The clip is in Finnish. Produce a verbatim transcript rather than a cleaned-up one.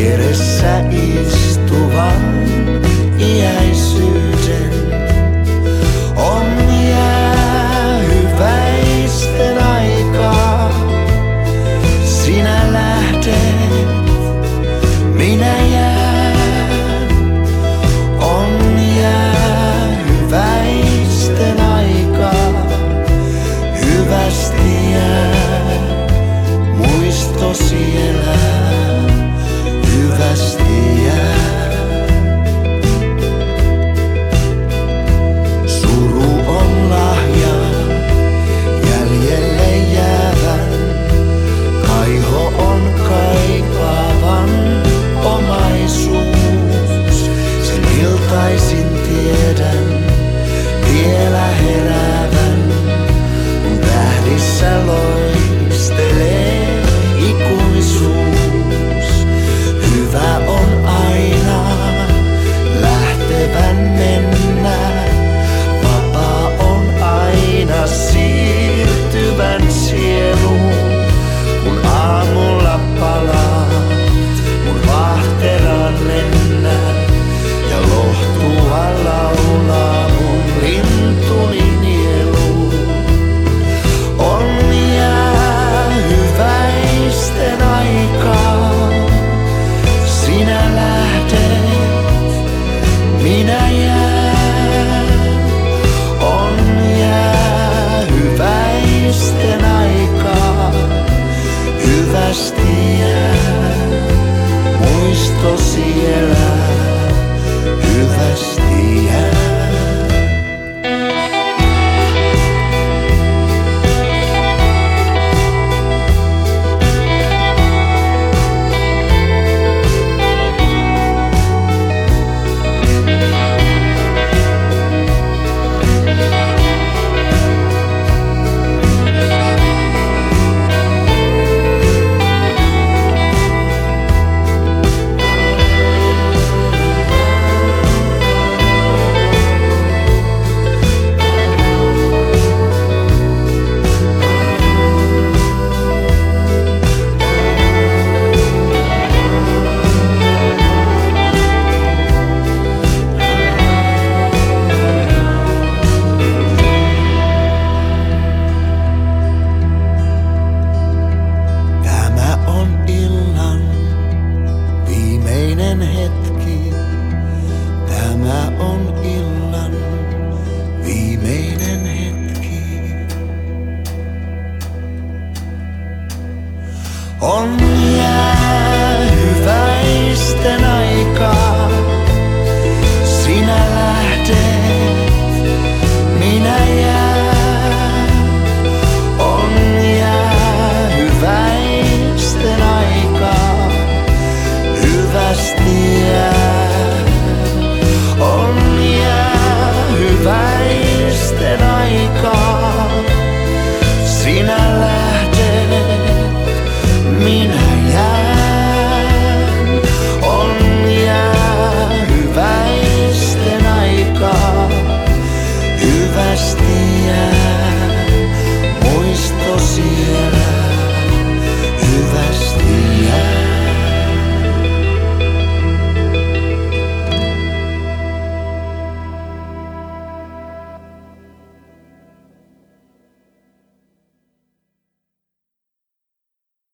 vieressä istuvan iäisyyden. On jäähyväisten aikaa, sinä lähdet, minä jään. On jäähyväisten aikaa, hyvästi jää, muistosi elää, hyvästi jää. Suru on lahja jäljelle jäävän, kaiho on kaipaavan omaisuus. Sen iltaisin tiedän vielä heräävän, kun tähdissä loistelee ikuisuus. Hyvä on aina lähtevän mennä, vapaa on aina siirtyvän sieluun. Kun aamulla palaat, mun vahteraan lennän ja lohtua laulaa mun lintuni nieluun. On jäähyväisten aikaa, sinä lähdet, minä jään. On jäähyväisten aikaa, hyvästi jää, muistosi elää, hyvästi jää. Hetki. Tämä on illan viimeinen hetki. On